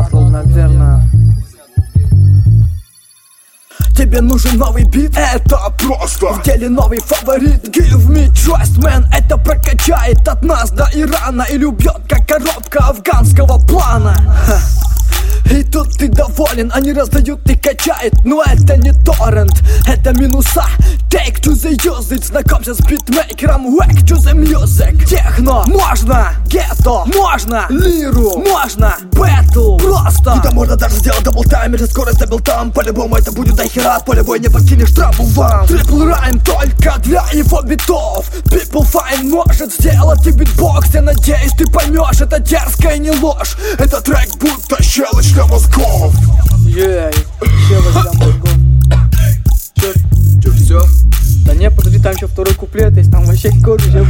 батл, наверное. Тебе нужен новый бит? Это просто в деле новый фаворит. Give me trust, man, это прокачает от нас до Ирана или убьет, как коробка афганского плана. И тут ты доволен, они раздают и качают. Но это не торрент, это минуса. Take to the usage, знакомься с битмейкером. Whack to the music. Техно можно, гетто можно, лиру можно, бэтл просто. Куда можно даже сделать даблтайм или скорость дабл там. По-любому это будет дохера, полевой не подкинешь травму вам. Трипл райм только для его битов. People Fine может сделать и битбокс. Я надеюсь, ты поймешь, это дерзко и не ложь. Этот трек будто щелочь для мозгов. Ей, щелочь для мозгов. Чё, всё? Да не, подожди, там еще второй куплет есть, там вообще короче будет.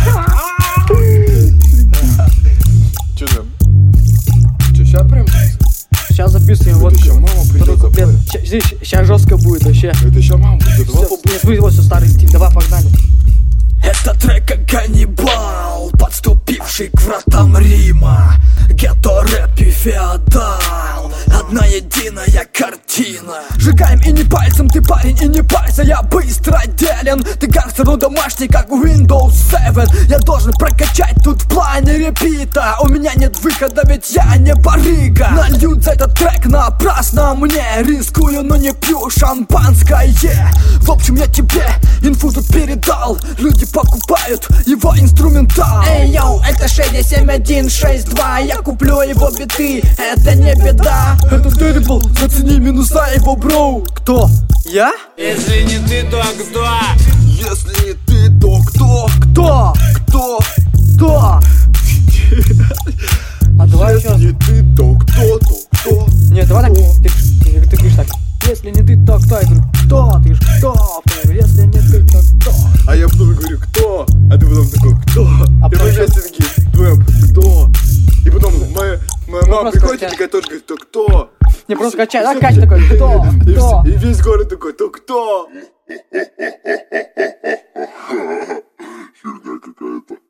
Чё там? Чё, ща прям? Сейчас записываем, вот еще мама второй придет куплет. запоет. Сейчас жестко будет вообще. Это еще мама придет, давай побудем. Нет, вот все старый стиль, давай погнали. Это трек как каннибал, подступивший к вратам Рима. Гетто, рэп и феодал, одна единая картина. Сжигаем и не пальцем, ты парень и не парься. Я быстро делен, ты гангстер, но домашний, как Windows 7. Я должен прокачать тут в плане репита. У меня нет выхода, ведь я не барыга. Нальют за этот трек напрасно мне. Рискую, но не пью шампанское. В общем, я тебе инфу тут передал. Люди покупают его инструментал. Эй, йоу, это 67162. Я куплю его биты, это не беда. Это Terrible, зацени минуса его, бро. Кто? Я? Если не ты, то кто? Если не ты, то кто? Кто? Кто? Кто? А давай еще раз. Если не ты, то кто? То кто? Нет, давай так. Ты говоришь так. Если не ты, то кто? Я говорю, кто? Ты говоришь, кто? Я говорю, если не ты, то кто? А я потом говорю, кто? А ты потом такой, кто? А И потом мы еще- вместе такие, вдвоем, кто? И потом моя мама просто приходит и качай. такая тоже говорит, то кто? Не, просто качай, да, качай такой, кто? Кто? И весь город такой, то кто? Херня какая-то.